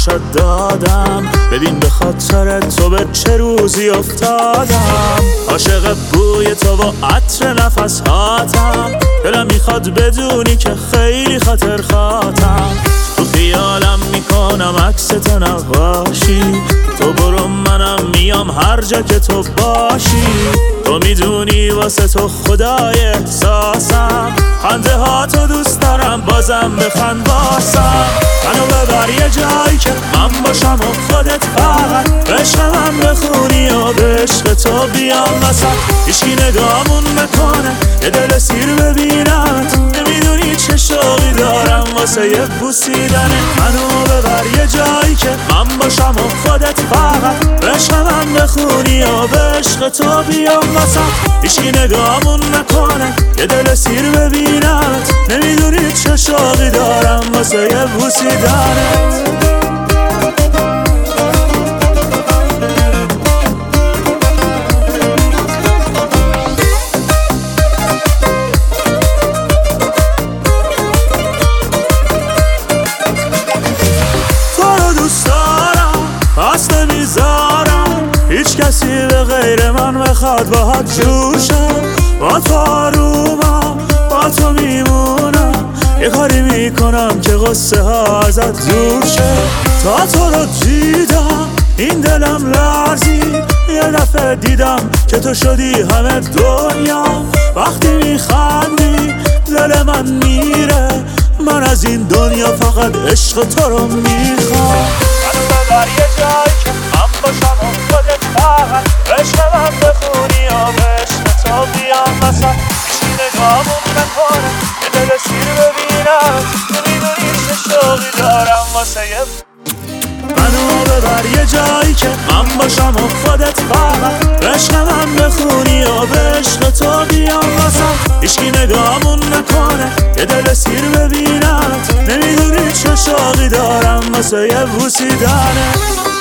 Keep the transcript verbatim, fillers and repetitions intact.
واسه دادم، ببین به خاطر تو به چه روزی افتادم. عاشق بوی تو و عطر نفس هاتم، دلم میخواد بدونی که خیلی خاطر خاطم. تو خیالم میکنم عکس تو نباشی، تو برو منم میام هر جا که تو باشی. تو میدونی واسه تو خدای احساسم، خنده ها تو دوست دارم بازم بخند واسم. منو ببر یه جایی که من باشم و خودت فقط عشق من بخونی و به عشق تو بیام وسط. هیچکی نگامون نکنه یه دل سیر ببینمت، نمیدونی چه شوقی دارم واسه یه بوسیدنه. منو ببر یه جایی که من باشم و خودت فقط عشق من بخونی و به عشق تو بیام وسط. هیچکی نگامون نکنه یه دل سیر ببینمت، نمیدونی چه شوقی دارم واسه یه بوسیدنت. پس نمیذارم هیچ کسی به غیر من بخواد باهات جور شم. با تو آرومم، با تو میمونم، یه کاری میکنم که غصه ها ازت دور شه. تا تو رو دیدم این دلم لرزید، یه دفعه دیدم که تو شدی همه دنیا. وقتی میخندی دل من میره، من از این دنیا فقط عشق تو رو میخوام. منو ببر یه جایی که من باشم و خودت فقط عشق من بخونی و به عشق تو بیام وسط. هیچی نگامون نکنه یه دل سیر ببینم، نمیدونی چه شوقی دارم واسه یه. منو ببر یه جایی که من باشم و خودت فقط عشق من بخونی و به عشق تو بیام وسط. هیچکی نگامون نکنه یه دل سیر ببینم، نمیدونی چه شوقی دارم واسه یه بوسیدنت.